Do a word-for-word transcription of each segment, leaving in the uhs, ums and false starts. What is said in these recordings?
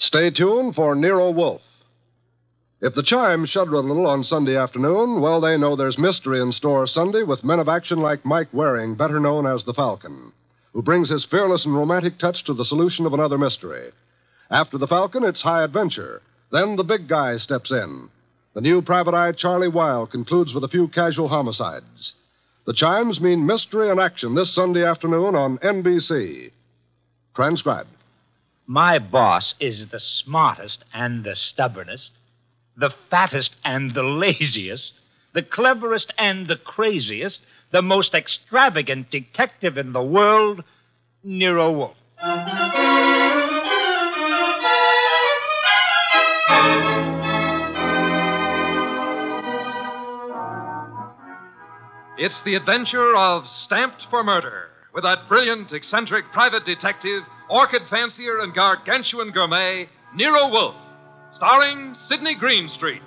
Stay tuned for Nero Wolfe. If the chimes shudder a little on Sunday afternoon, well, they know there's mystery in store Sunday with men of action like Mike Waring, better known as the Falcon, who brings his fearless and romantic touch to the solution of another mystery. After the Falcon, it's high adventure. Then the big guy steps in. The new private eye Charlie Wilde concludes with a few casual homicides. The chimes mean mystery and action this Sunday afternoon on N B C. Transcribed. My boss is the smartest and the stubbornest, the fattest and the laziest, the cleverest and the craziest, the most extravagant detective in the world, Nero Wolfe. It's the adventure of Stamped for Murder, with that brilliant, eccentric private detective, orchid fancier, and gargantuan gourmet, Nero Wolfe, starring Sidney Greenstreet.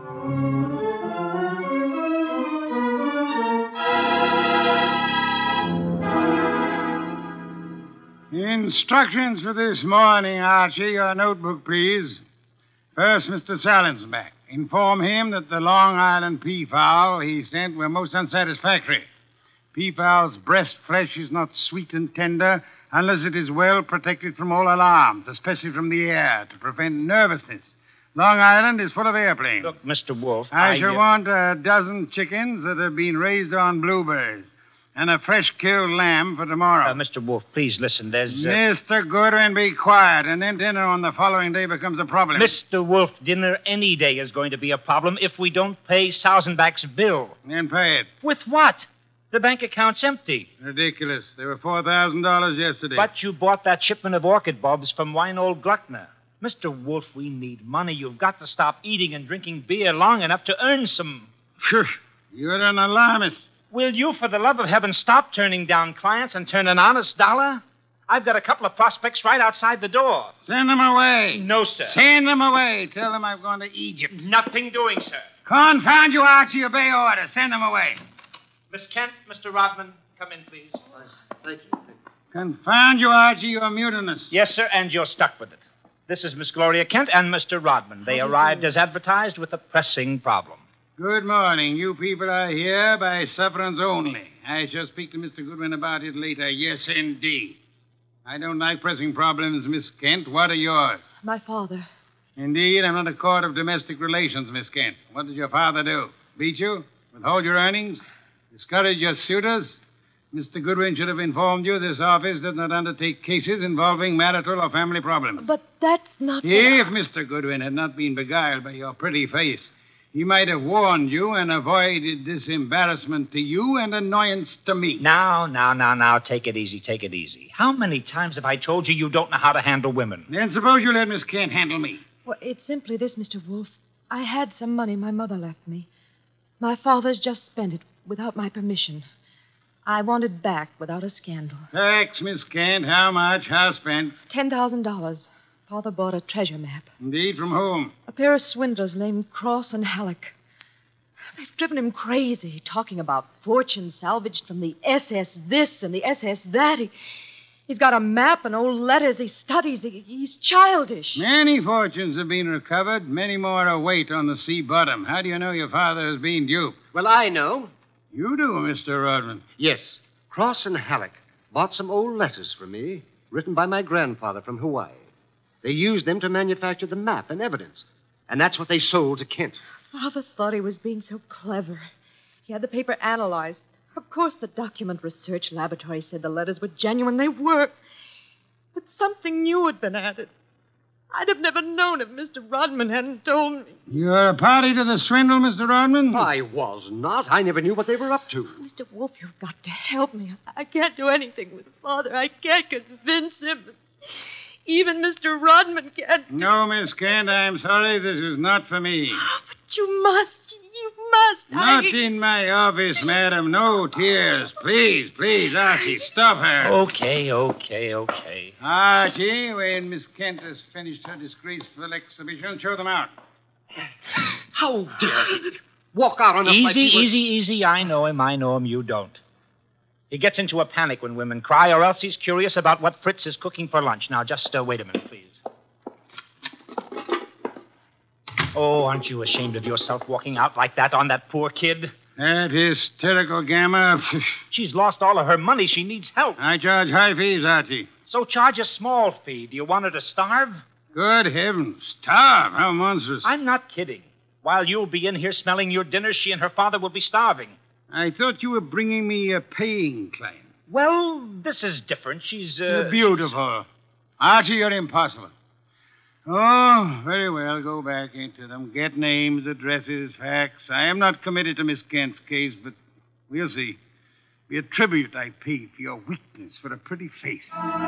Instructions for this morning, Archie. Your notebook, please. First, Mister Salinsbeck. Inform him that the Long Island peafowl he sent were most unsatisfactory. Peafowl's breast flesh is not sweet and tender unless it is well protected from all alarms, especially from the air, to prevent nervousness. Long Island is full of airplanes. Look, Mister Wolfe, I, I shall uh... want a dozen chickens that have been raised on bluebirds and a fresh-killed lamb for tomorrow. Uh, Mister Wolfe, please listen. There's... Uh... Mister Goodwin, be quiet, and then dinner on the following day becomes a problem. Mister Wolfe, dinner any day is going to be a problem if we don't pay Sausenbach's bill. Then pay it. With what? The bank account's empty. Ridiculous. There were four thousand dollars yesterday. But you bought that shipment of orchid bulbs from Weinold Gluckner. Mister Wolfe, we need money. You've got to stop eating and drinking beer long enough to earn some. Phew. You're an alarmist. Will you, for the love of heaven, stop turning down clients and turn an honest dollar? I've got a couple of prospects right outside the door. Send them away. No, sir. Send them away. Tell them I've gone to Egypt. Nothing doing, sir. Confound you, Archie. Obey orders. Send them away. Miss Kent, Mister Rodman, come in, please. Thank you. Confound you, Archie. You're mutinous. Yes, sir, and you're stuck with it. This is Miss Gloria Kent and Mister Rodman. They arrived as advertised with a pressing problem. Good morning. You people are here by sufferance only. I shall speak to Mister Goodwin about it later. Yes, indeed. I don't like pressing problems, Miss Kent. What are yours? My father. Indeed, I'm not a court of domestic relations, Miss Kent. What did your father do? Beat you? Withhold your earnings? Discourage your suitors? Mister Goodwin should have informed you this office does not undertake cases involving marital or family problems. But that's not... If Mister Goodwin had not been beguiled by your pretty face, he might have warned you and avoided this embarrassment to you and annoyance to me. Now, now, now, now, take it easy, take it easy. How many times have I told you you don't know how to handle women? Then suppose you let Miss Kent handle me. Well, it's simply this, Mister Wolfe. I had some money my mother left me. My father's just spent it without my permission. I want it back without a scandal. Thanks, Miss Kent. How much? How spent? Ten thousand dollars. Father bought a treasure map. Indeed, from whom? A pair of swindlers named Cross and Halleck. They've driven him crazy, talking about fortunes salvaged from the S S this and the S S that. He, he's got a map and old letters he studies. He, he's childish. Many fortunes have been recovered. Many more await on the sea bottom. How do you know your father has been duped? Well, I know. You do, Mister Rodman. Yes. Cross and Halleck bought some old letters from me, written by my grandfather from Hawaii. They used them to manufacture the map and evidence. And that's what they sold to Kent. Father thought he was being so clever. He had the paper analyzed. Of course, the document research laboratory said the letters were genuine. They were. But something new had been added. I'd have never known if Mister Rodman hadn't told me. You're a party to the swindle, Mister Rodman? I was not. I never knew what they were up to. Mister Wolfe, you've got to help me. I can't do anything with Father. I can't convince him. Even Mister Rodman can't. No, Miss Kent, I'm sorry. This is not for me. Oh, but you must. You must. Not I... in my office, madam. No tears. Please, please, Archie, stop her. Okay, okay, okay. Archie, when Miss Kent has finished her disgraceful exhibition, show them out. How dare he walk out on us Easy, like he was... easy, easy. I know him. I know him. You don't. He gets into a panic when women cry, or else he's curious about what Fritz is cooking for lunch. Now, just uh, wait a minute, please. Oh, aren't you ashamed of yourself walking out like that on that poor kid? That hysterical gamma. She's lost all of her money. She needs help. I charge high fees, Archie. So charge a small fee. Do you want her to starve? Good heavens. Starve? How monstrous. I'm not kidding. While you'll be in here smelling your dinner, she and her father will be starving. I thought you were bringing me a paying client. Well, this is different. She's, uh... You're beautiful. Archie, you're impossible. Oh, very well. Go back into them. Get names, addresses, facts. I am not committed to Miss Kent's case, but we'll see. Be a tribute I pay for your weakness for a pretty face.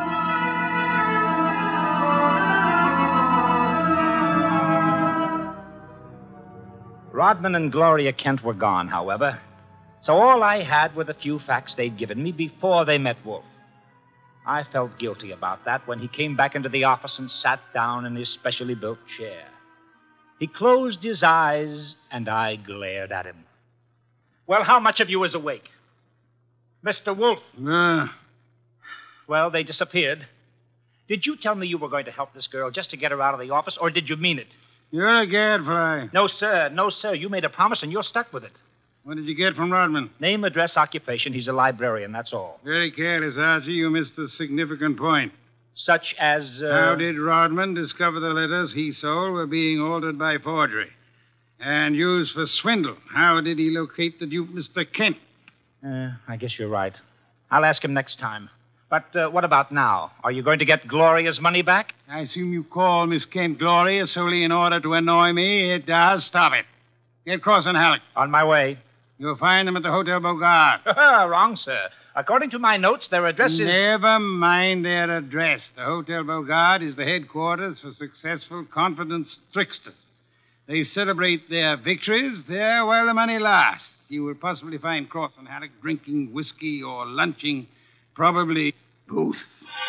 Rodman and Gloria Kent were gone, however. So all I had were the few facts they'd given me before they met Wolf. I felt guilty about that when he came back into the office and sat down in his specially built chair. He closed his eyes, and I glared at him. Well, how much of you is awake? Mister Wolf. Uh, Well, they disappeared. Did you tell me you were going to help this girl just to get her out of the office, or did you mean it? you're a gadfly. No, sir. No, sir. You made a promise, and you're stuck with it. What did you get from Rodman? Name, address, occupation. He's a librarian, that's all. Very careless, Archie. You missed a significant point. Such as, uh... How did Rodman discover the letters he sold were being altered by forgery and used for swindle? How did he locate the dupe, Mister Kent? Uh, I guess you're right. I'll ask him next time. But uh, what about now? Are you going to get Gloria's money back? I assume you call Miss Kent Gloria solely in order to annoy me. It does. Stop it. Get Cross and Halleck. On my way. You'll find them at the Hotel Bogart. Wrong, sir. According to my notes, their address is... Never mind their address. The Hotel Bogart is the headquarters for successful, confident tricksters. They celebrate their victories there while the money lasts. You will possibly find Cross and Halleck drinking whiskey or lunching, probably both.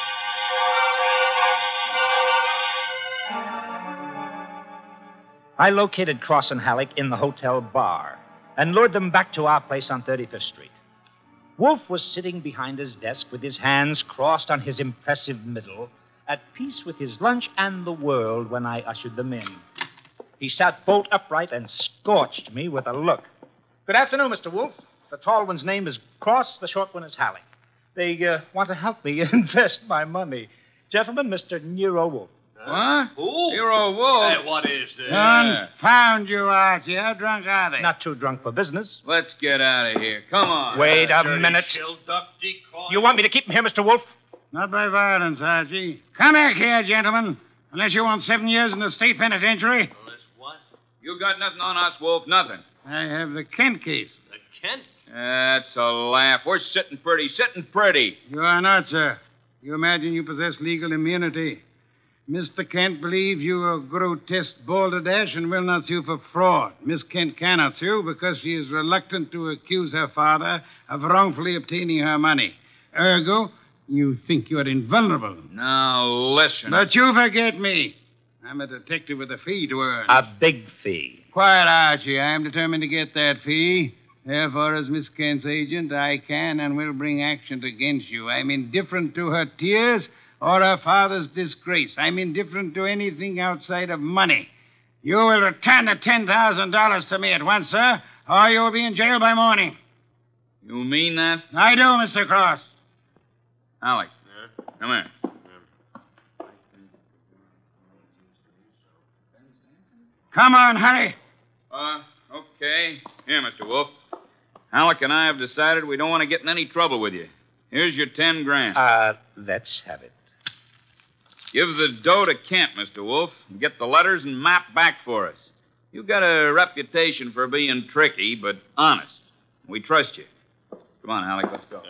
I located Cross and Halleck in the hotel bar and lured them back to our place on thirty-fifth Street. Wolf was sitting behind his desk with his hands crossed on his impressive middle, at peace with his lunch and the world when I ushered them in. He sat bolt upright and scorched me with a look. Good afternoon, Mister Wolf. The tall one's name is Cross, the short one is Halleck. They uh, want to help me invest my money. Gentlemen, Mister Nero Wolf. What? Who? Hero Wolf. Hey, what is this? Confound you, Archie. How drunk are they? Not too drunk for business. Let's get out of here. Come on. Wait a Dirty minute. shill duck decoy. You want me to keep him here, Mister Wolf? Not by violence, Archie. Come back here, gentlemen. Unless you want seven years in the state penitentiary. Unless what? You got nothing on us, Wolf. Nothing. I have the Kent case. The Kent? That's a laugh. We're sitting pretty, sitting pretty. You are not, sir. You imagine you possess legal immunity. Mister Kent believes you are grotesque balderdash and will not sue for fraud. Miss Kent cannot sue because she is reluctant to accuse her father of wrongfully obtaining her money. Ergo, you think you are invulnerable. Now, listen. But you forget me. I'm a detective with a fee to earn. A big fee. Quiet, Archie. I am determined to get that fee. Therefore, as Miss Kent's agent, I can and will bring action against you. I'm indifferent to her tears or her father's disgrace. I'm indifferent to anything outside of money. You will return the ten thousand dollars to me at once, sir, or you'll be in jail by morning. You mean that? I do, Mister Cross. Alec. Come here. Come on, hurry. Uh, okay. Here, Mister Wolf. Alec and I have decided we don't want to get in any trouble with you. Here's your ten grand. Uh, let's have it. Give the dough to Kent, Mister Wolf, and get the letters and map back for us. You got a reputation for being tricky, but honest. We trust you. Come on, Alec, let's go.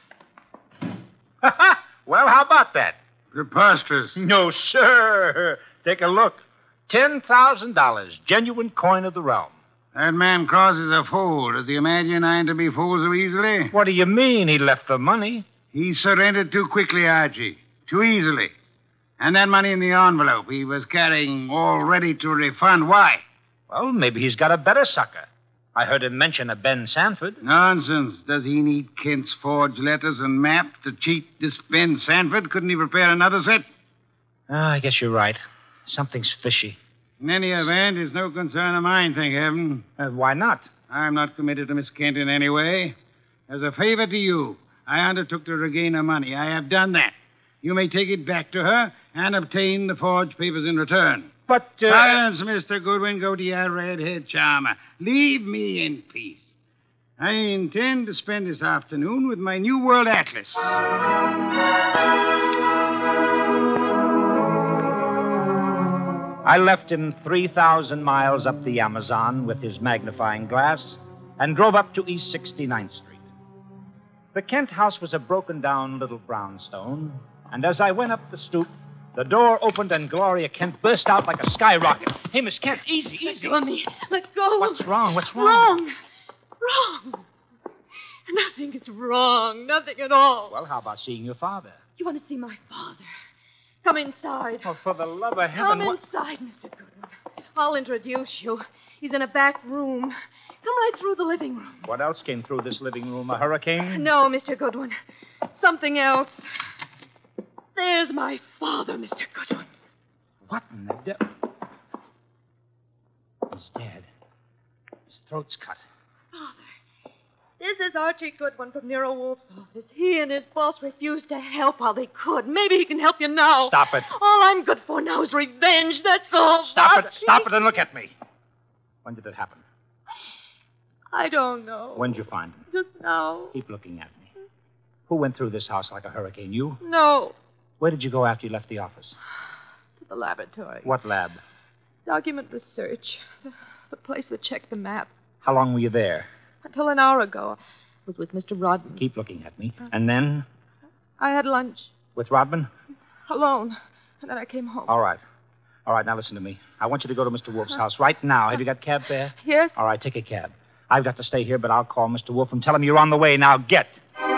Well, how about that? Preposterous. No, sir. Take a look. Ten thousand dollars, genuine coin of the realm. That man Cross is a fool. Does he imagine I'm to be fooled so easily? What do you mean he left the money? He surrendered too quickly, Archie. Too easily. And that money in the envelope he was carrying all ready to refund. Why? Well, maybe he's got a better sucker. I heard him mention a Ben Sanford. Nonsense. Does he need Kent's forged letters and map to cheat this Ben Sanford? Couldn't he prepare another set? Ah, I guess you're right. Something's fishy. In any event, it's no concern of mine, thank heaven. Uh, why not? I'm not committed to Miss Kent in any way. As a favor to you, I undertook to regain her money. I have done that. You may take it back to her and obtain the forged papers in return. But, uh... Silence, Mister Goodwin. Go to your red-haired charmer. Leave me in peace. I intend to spend this afternoon with my New World Atlas. I left him three thousand miles up the Amazon with his magnifying glass and drove up to East sixty-ninth Street. The Kent house was a broken-down little brownstone, and as I went up the stoop, the door opened and Gloria Kent burst out like a skyrocket. Hey, Miss Kent, easy, easy. Let go of me. Let go. What's wrong? What's wrong? Wrong. Wrong. Nothing is wrong. Nothing at all. Well, how about seeing your father? You want to see my father? Come inside. Oh, for the love of heaven. Come what... inside, Mister Goodwin. I'll introduce you. He's in a back room. Come right through the living room. What else came through this living room? A hurricane? No, Mister Goodwin. Something else. There's my father, Mister Goodwin. What in the devil? He's dead. His throat's cut. Father, this is Archie Goodwin from Nero Wolf's office. He and his boss refused to help while they could. Maybe he can help you now. Stop it. All I'm good for now is revenge. That's all. Stop Father. it. Stop it and look at me. When did it happen? I don't know. When did you find him? Just now. Keep looking at me. Who went through this house like a hurricane? You? No. Where did you go after you left the office? To the laboratory. What lab? Document research. The, the place that checked the map. How long were you there? Until an hour ago. I was with Mister Rodman. Keep looking at me. And then? I had lunch. With Rodman? Alone. And then I came home. All right. All right, now listen to me. I want you to go to Mister Wolf's house right now. Have you got a cab there? Yes. All right, take a cab. I've got to stay here, but I'll call Mister Wolf and tell him you're on the way. Now, get.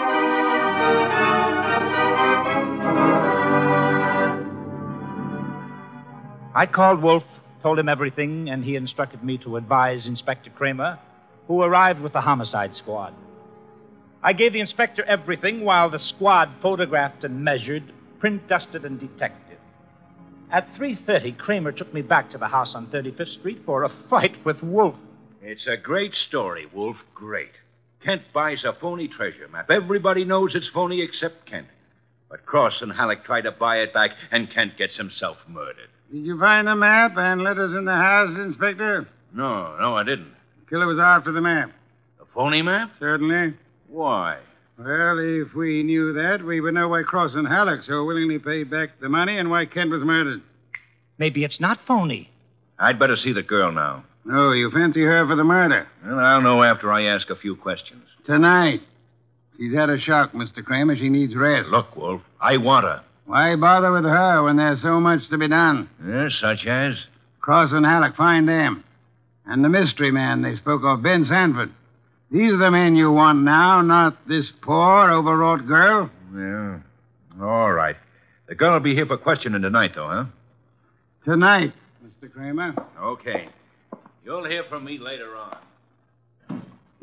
I called Wolf, told him everything, and he instructed me to advise Inspector Kramer, who arrived with the homicide squad. I gave the inspector everything while the squad photographed and measured, print dusted and detected. At three thirty, Kramer took me back to the house on thirty-fifth Street for a fight with Wolf. It's a great story, Wolf. Great. Kent buys a phony treasure map. Everybody knows it's phony except Kent. But Cross and Halleck try to buy it back, and Kent gets himself murdered. Did you find the map and letters in the house, Inspector? No, no, I didn't. The killer was after the map. The phony map? Certainly. Why? Well, if we knew that, we would know why Cross and Halleck so willingly paid back the money and why Kent was murdered. Maybe it's not phony. I'd better see the girl now. Oh, you fancy her for the murder? Well, I'll know after I ask a few questions. Tonight. She's had a shock, Mister Kramer. She needs rest. Look, Wolf, I want her. Why bother with her when there's so much to be done? Yes, such as? Cross and Halleck, find them. And the mystery man they spoke of, Ben Sanford. These are the men you want now, not this poor, overwrought girl. Yeah. All right. The girl will be here for questioning tonight, though, huh? Tonight, Mister Kramer. Okay. You'll hear from me later on.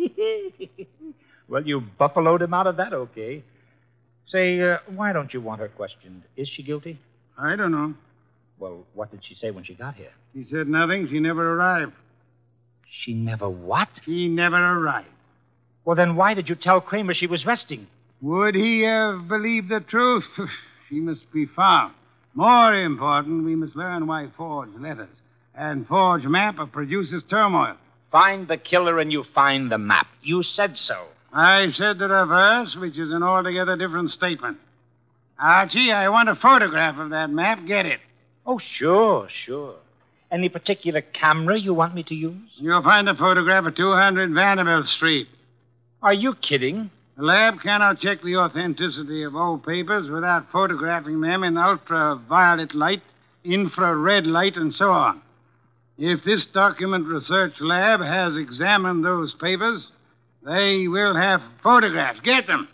Well, you buffaloed him out of that, okay. Say, uh, why don't you want her questioned? Is she guilty? I don't know. Well, what did she say when she got here? She said nothing. She never arrived. She never what? She never arrived. Well, then why did you tell Kramer she was resting? Would he have believed the truth? She must be found. More important, we must learn why forged letters and forged map produces turmoil. Find the killer and you find the map. You said so. I said the reverse, which is an altogether different statement. Archie, I want a photograph of that map. Get it. Oh, sure, sure. Any particular camera you want me to use? You'll find the photograph at two hundred Vanderbilt Street. Are you kidding? The lab cannot check the authenticity of old papers without photographing them in ultraviolet light, infrared light, and so on. If this document research lab has examined those papers, they will have photographs. Get them.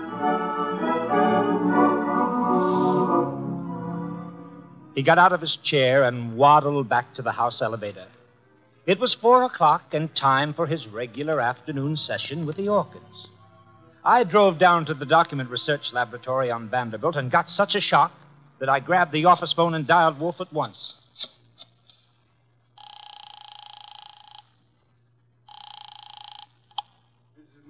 He got out of his chair and waddled back to the house elevator. It was four o'clock and time for his regular afternoon session with the Orchids. I drove down to the document research laboratory on Vanderbilt and got such a shock that I grabbed the office phone and dialed Wolf at once.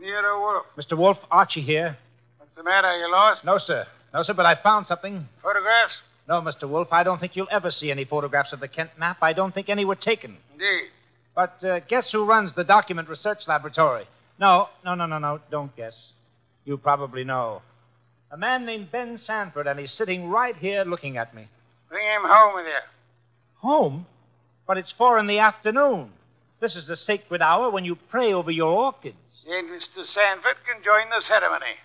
Nero Wolf. Mister Wolf, Archie here. What's the matter? You lost? No, sir. No, sir, but I found something. Photographs? No, Mister Wolf, I don't think you'll ever see any photographs of the Kent map. I don't think any were taken. Indeed. But uh, guess who runs the document research laboratory? No, no, no, no, no. Don't guess. You probably know. A man named Ben Sanford, and he's sitting right here looking at me. Bring him home with you. Home? But it's four in the afternoon. This is the sacred hour when you pray over your orchids. Then Mister Sanford can join the ceremony.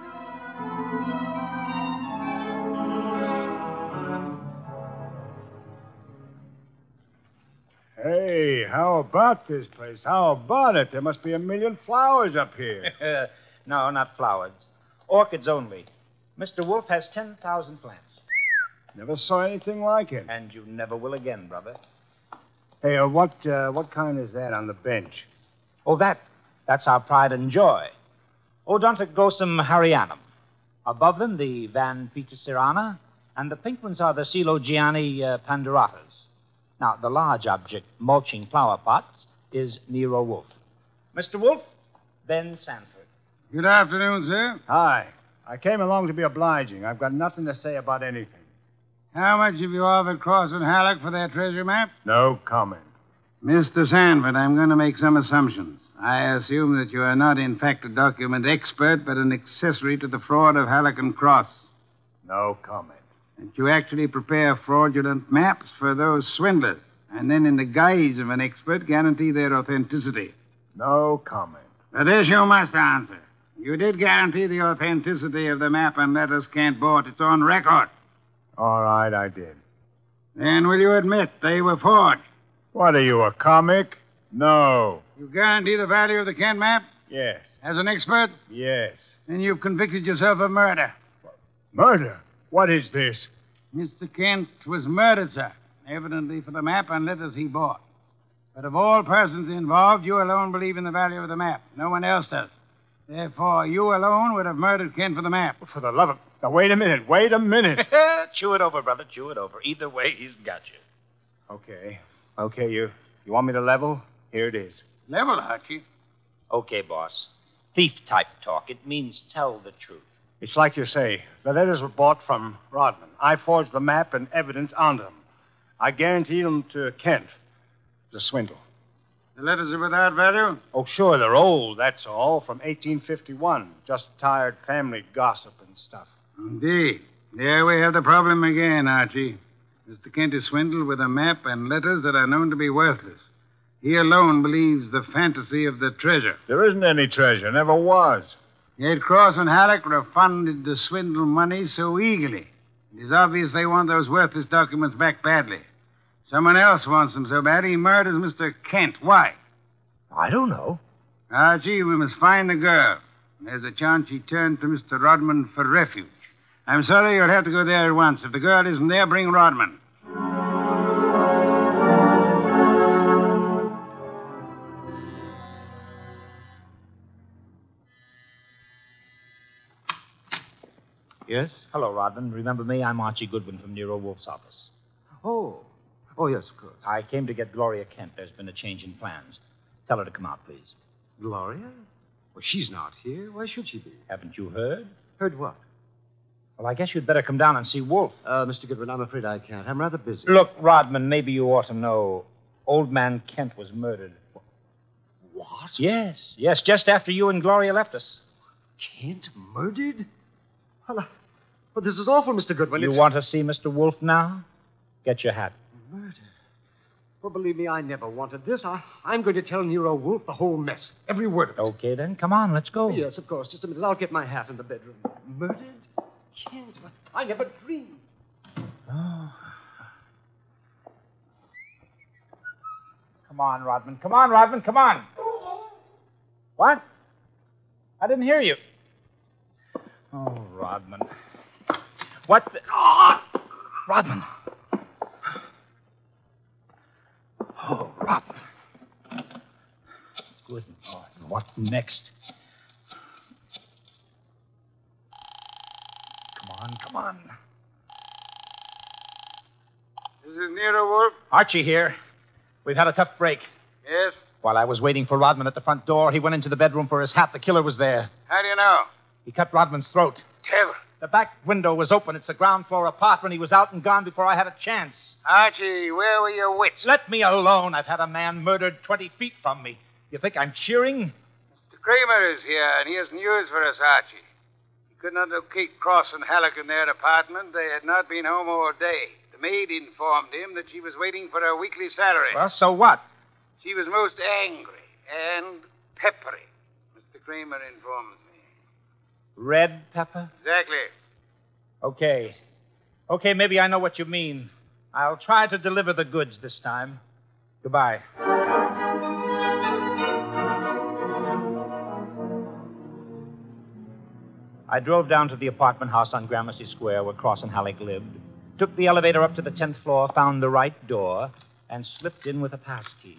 Hey, how about this place? How about it? There must be a million flowers up here. No, not flowers. Orchids only. Mister Wolf has ten thousand plants. Never saw anything like it. And you never will again, brother. Hey, uh, what uh, what kind is that on the bench? Oh, that. That's our pride and joy. Odontoglossum harryanum. Above them, the Van Petersirana, and the pink ones are the Coelogiani uh, panduratas. Now, the large object, mulching flower pots, is Nero Wolf. Mister Wolf, Ben Sanford. Good afternoon, sir. Hi. I came along to be obliging. I've got nothing to say about anything. How much have you offered Cross and Halleck for their treasure map? No comment. Mister Sanford, I'm going to make some assumptions. I assume that you are not, in fact, a document expert, but an accessory to the fraud of Halleck and Cross. No comment. That you actually prepare fraudulent maps for those swindlers, and then, in the guise of an expert, guarantee their authenticity. No comment. But this you must answer. You did guarantee the authenticity of the map and letters Kent bought. It's on record. All right, I did. Then will you admit they were forged? What are you, a comic? No. You guarantee the value of the Kent map? Yes. As an expert? Yes. Then you've convicted yourself of murder. Murder? What is this? Mister Kent was murdered, sir. Evidently for the map and letters he bought. But of all persons involved, you alone believe in the value of the map. No one else does. Therefore, you alone would have murdered Kent for the map. For the love of... Now, wait a minute. Wait a minute. Chew it over, brother. Chew it over. Either way, he's got you. Okay. Okay, you, you want me to level? Here it is. Level, Archie. Okay, boss. Thief-type talk. It means tell the truth. It's like you say. The letters were bought from Rodman. I forged the map and evidence onto them. I guaranteed them to Kent. It was a swindle. The letters are without value? Oh, sure, they're old, that's all, from eighteen fifty-one. Just tired family gossip and stuff. Indeed. There we have the problem again, Archie. Mister Kent is swindled with a map and letters that are known to be worthless. He alone believes the fantasy of the treasure. There isn't any treasure, never was. Yet Cross and Halleck refunded the swindle money so eagerly. It is obvious they want those worthless documents back badly. Someone else wants them so bad he murders Mister Kent. Why? I don't know. Archie, we must find the girl. There's a chance she turned to Mister Rodman for refuge. I'm sorry you'll have to go there at once. If the girl isn't there, bring Rodman. Yes? Hello, Rodman. Remember me? I'm Archie Goodwin from Nero Wolf's office. Oh. Oh, yes, of course. I came to get Gloria Kent. There's been a change in plans. Tell her to come out, please. Gloria? Well, she's not here. Why should she be? Haven't you heard? Heard what? Well, I guess you'd better come down and see Wolf. Uh, Mister Goodwin, I'm afraid I can't. I'm rather busy. Look, Rodman, maybe you ought to know. Old man Kent was murdered. What? Yes, yes, just after you and Gloria left us. Kent murdered? Well, uh, well this is awful, Mister Goodwin. You It's... want to see Mister Wolf now? Get your hat. Murder? Well, believe me, I never wanted this. I, I'm going to tell Nero Wolf the whole mess. Every word of it. Okay, then. Come on, let's go. Yes, of course. Just a minute. I'll get my hat in the bedroom. Murdered? Kent? I never dreamed. Oh. Come on, Rodman. Come on, Rodman. Come on. What? I didn't hear you. Oh, Rodman. What the... Oh, Rodman. Oh, Rodman. Good. Oh, what next? Come on, come on. This is Nero Wolf. Archie here. We've had a tough break. Yes? While I was waiting for Rodman at the front door, he went into the bedroom for his hat. The killer was there. How do you know? He cut Rodman's throat. Devil. The back window was open. It's a ground floor apartment. He was out and gone before I had a chance. Archie, where were your wits? Let me alone. I've had a man murdered twenty feet from me. You think I'm cheering? Mister Kramer is here, and he has news for us, Archie. He could not locate Cross and Halleck in their apartment. They had not been home all day. The maid informed him that she was waiting for her weekly salary. Well, so what? She was most angry and peppery, Mister Kramer informs me. Red pepper? Exactly. Okay. Okay, maybe I know what you mean. I'll try to deliver the goods this time. Goodbye. I drove down to the apartment house on Gramercy Square where Cross and Halleck lived, took the elevator up to the tenth floor, found the right door, and slipped in with a pass key.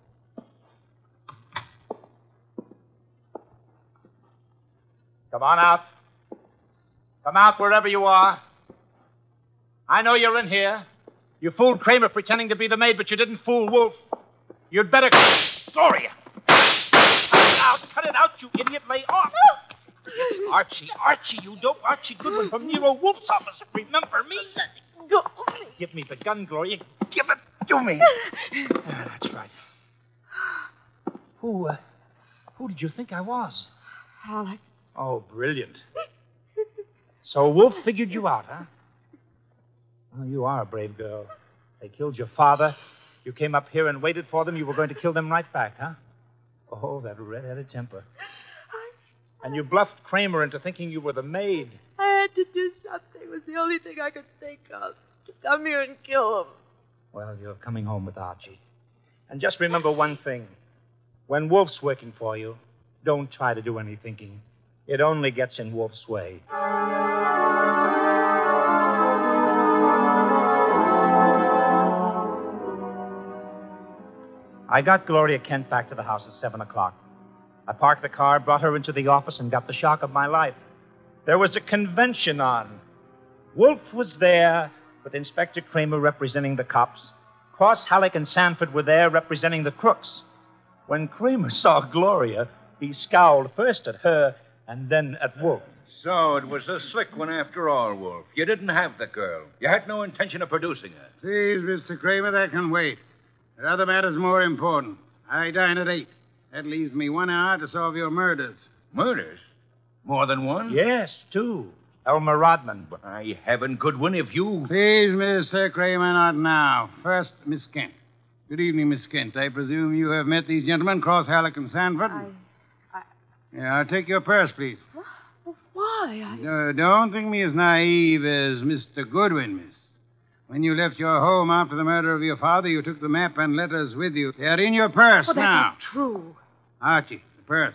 Come on out. Come out wherever you are. I know you're in here. You fooled Kramer pretending to be the maid, but you didn't fool Wolf. You'd better... Gloria! Cut it out! Cut it out, you idiot! Lay off! It's Archie. Archie, you dope. Archie Goodwin from Nero Wolf's office. Remember me? Go. Give me the gun, Gloria. Give it to me. Ah, that's right. Who, uh, who did you think I was? Halleck. Oh, brilliant. So Wolf figured you out, huh? Well, you are a brave girl. They killed your father. You came up here and waited for them. You were going to kill them right back, huh? Oh, that red-headed temper. And you bluffed Kramer into thinking you were the maid. I had to do something. It was the only thing I could think of. To come here and kill him. Well, you're coming home with Archie. And just remember one thing. When Wolf's working for you, don't try to do any thinking. It only gets in Wolf's way. I got Gloria Kent back to the house at seven o'clock. I parked the car, brought her into the office, and got the shock of my life. There was a convention on. Wolf was there, with Inspector Kramer representing the cops. Cross, Halleck, and Sanford were there representing the crooks. When Kramer saw Gloria, he scowled first at her and then at Wolf. So it was a slick one after all, Wolf. You didn't have the girl. You had no intention of producing her. Please, Mister Kramer, that can wait. There are other matters more important. I dine at eight. That leaves me one hour to solve your murders. Murders? More than one? Yes, two. Elmer Rodman. By heaven, Goodwin, if you... Please, Mister Kramer, not now. First, Miss Kent. Good evening, Miss Kent. I presume you have met these gentlemen, Cross, Halleck, and Sanford? I... I... Yeah, I'll take your purse, please. Well, why? I... Uh, don't think me as naive as Mister Goodwin, miss. When you left your home after the murder of your father, you took the map and letters with you. They are in your purse well, now. That's not true. Archie, the purse.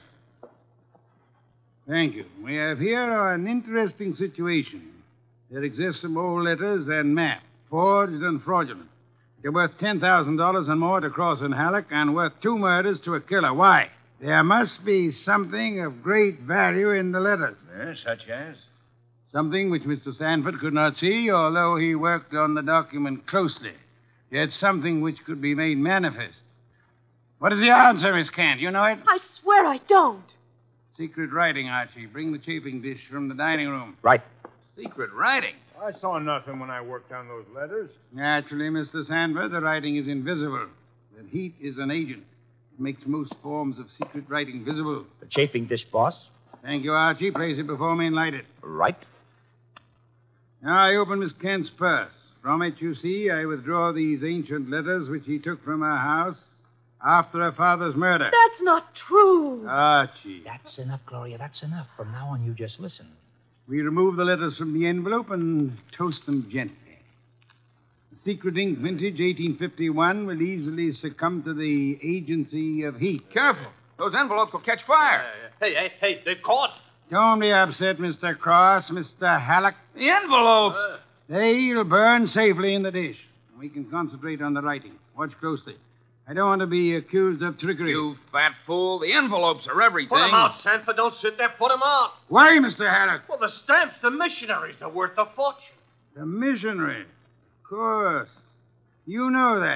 Thank you. We have here an interesting situation. There exist some old letters and map, forged and fraudulent. They're worth ten thousand dollars and more to Cross and Halleck and worth two murders to a killer. Why? There must be something of great value in the letters. Yes, such as? Something which Mister Sanford could not see, although he worked on the document closely. Yet something which could be made manifest. What is the answer, Miss Kent? You know it? I swear I don't. Secret writing, Archie. Bring the chafing dish from the dining room. Right. Secret writing? I saw nothing when I worked on those letters. Naturally, Mister Sanford, the writing is invisible. But heat is an agent. It makes most forms of secret writing visible. The chafing dish, boss. Thank you, Archie. Place it before me and light it. Right. Now I open Miss Kent's purse. From it, you see, I withdraw these ancient letters which he took from her house after her father's murder. That's not true. Archie. That's enough, Gloria. That's enough. From now on, you just listen. We remove the letters from the envelope and toast them gently. The secret ink vintage eighteen fifty-one will easily succumb to the agency of heat. Careful. Those envelopes will catch fire. Uh, hey, hey, hey, they're caught. Don't be upset, Mister Cross, Mister Halleck. The envelopes. Uh, They'll burn safely in the dish. We can concentrate on the writing. Watch closely. I don't want to be accused of trickery. You fat fool. The envelopes are everything. put 'em out, Sanford. Don't sit there. Put 'em out. Why, Mister Halleck? Well, the stamps, the missionaries, are worth a fortune. The missionary. Of course. You know that.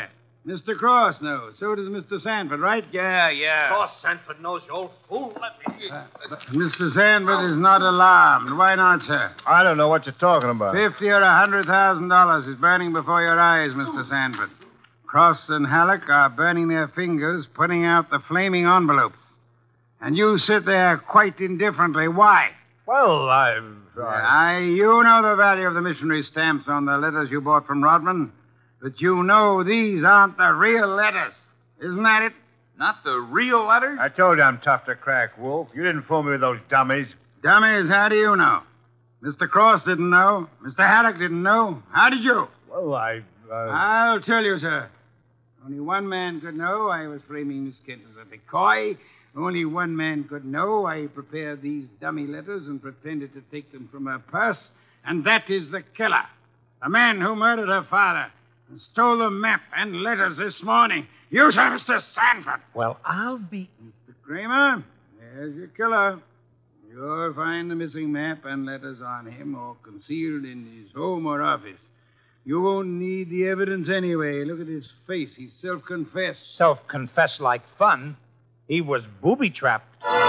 Mister Cross knows. So does Mister Sanford, right? Yeah, yeah. Cross Sanford knows, you old fool. Let me... Uh, Mister Sanford is not alarmed. Why not, sir? I don't know what you're talking about. Fifty or a hundred thousand dollars is burning before your eyes, Mister Sanford. Cross and Halleck are burning their fingers, putting out the flaming envelopes. And you sit there quite indifferently. Why? Well, I've... I... I, you know the value of the missionary stamps on the letters you bought from Rodman. But you know these aren't the real letters. Isn't that it? Not the real letters? I told you I'm tough to crack, Wolf. You didn't fool me with those dummies. Dummies, how do you know? Mister Cross didn't know. Mister Haddock didn't know. How did you? Well, I... Uh... I'll tell you, sir. Only one man could know I was framing Miss Kent as a decoy. Only one man could know I prepared these dummy letters and pretended to take them from her purse. And that is the killer. The man who murdered her father and stole the map and letters this morning. You, sir, Mister Sanford. Well, I'll be... Mister Kramer, there's your killer. You'll find the missing map and letters on him or concealed in his home or office. You won't need the evidence anyway. Look at his face. He's self-confessed. Self-confess like fun. He was booby-trapped.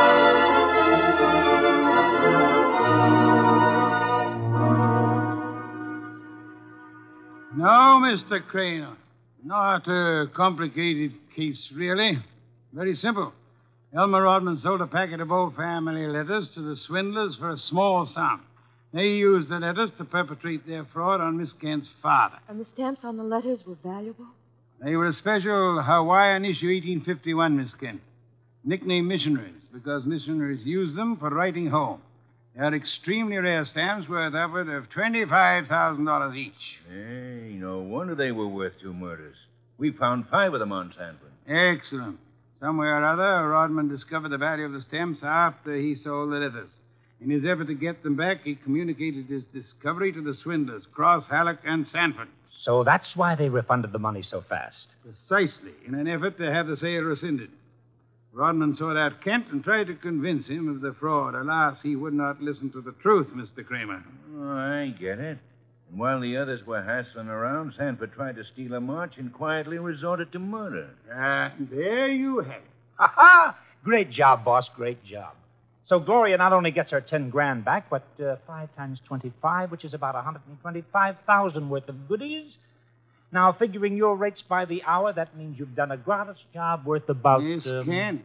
No, Mister Kramer. Not a complicated case, really. Very simple. Elmer Rodman sold a packet of old family letters to the swindlers for a small sum. They used the letters to perpetrate their fraud on Miss Kent's father. And the stamps on the letters were valuable? They were a special Hawaiian issue eighteen fifty-one, Miss Kent. Nicknamed missionaries, because missionaries used them for writing home. They are extremely rare stamps worth upward of twenty-five thousand dollars each. Hey, no wonder they were worth two murders. We found five of them on Sanford. Excellent. Somewhere or other, Rodman discovered the value of the stamps after he sold the letters. In his effort to get them back, he communicated his discovery to the swindlers, Cross, Halleck, and Sanford. So that's why they refunded the money so fast. Precisely, in an effort to have the sale rescinded. Rodman sought out Kent and tried to convince him of the fraud. Alas, he would not listen to the truth, Mister Kramer. Oh, I get it. And while the others were hassling around, Sanford tried to steal a march and quietly resorted to murder. Ah, there you have it. Ha ha! Great job, boss. Great job. So Gloria not only gets her ten grand back, but uh, five times twenty-five, which is about one hundred twenty-five thousand worth of goodies. Now, figuring your rates by the hour, that means you've done a gratis job worth about... Miss um... Kent,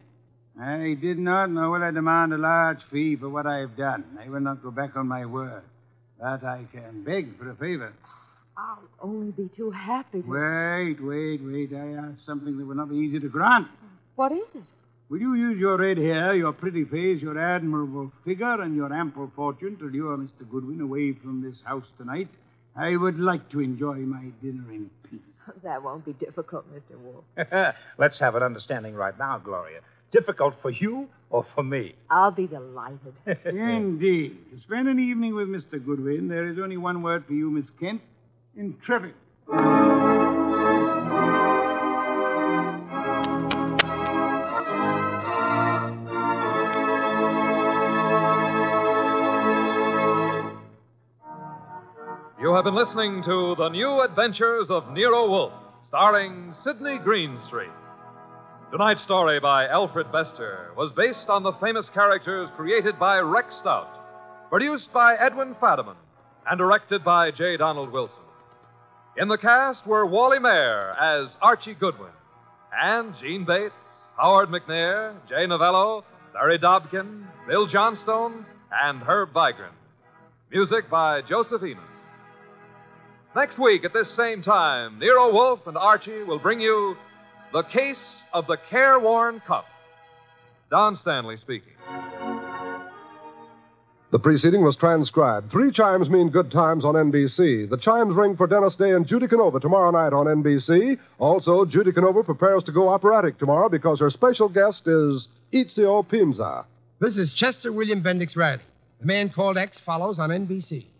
I did not know will I demand a large fee for what I have done. I will not go back on my word. But I can beg for a favor. I'll only be too happy to... Wait, wait, wait. I ask something that will not be easy to grant. What is it? Will you use your red hair, your pretty face, your admirable figure, and your ample fortune to lure Mister Goodwin away from this house tonight? I would like to enjoy my dinner in peace. That won't be difficult, Mister Wolf. Let's have an understanding right now, Gloria. Difficult for you or for me? I'll be delighted. Indeed. To spend an evening with Mister Goodwin, there is only one word for you, Miss Kent. Intrepid. You have been listening to The New Adventures of Nero Wolfe, starring Sidney Greenstreet. Tonight's story by Alfred Bester was based on the famous characters created by Rex Stout, produced by Edwin Fadiman, and directed by J. Donald Wilson. In the cast were Wally Mayer as Archie Goodwin, and Gene Bates, Howard McNair, Jay Novello, Larry Dobkin, Bill Johnstone, and Herb Vigran. Music by Joseph Enos. Next week at this same time, Nero Wolfe and Archie will bring you The Case of the Careworn Cup. Don Stanley speaking. The preceding was transcribed. Three chimes mean good times on N B C. The chimes ring for Dennis Day and Judy Canova tomorrow night on N B C. Also, Judy Canova prepares to go operatic tomorrow because her special guest is Ezio Pinza. This is Chester William Bendix Riley. The Man Called X follows on N B C.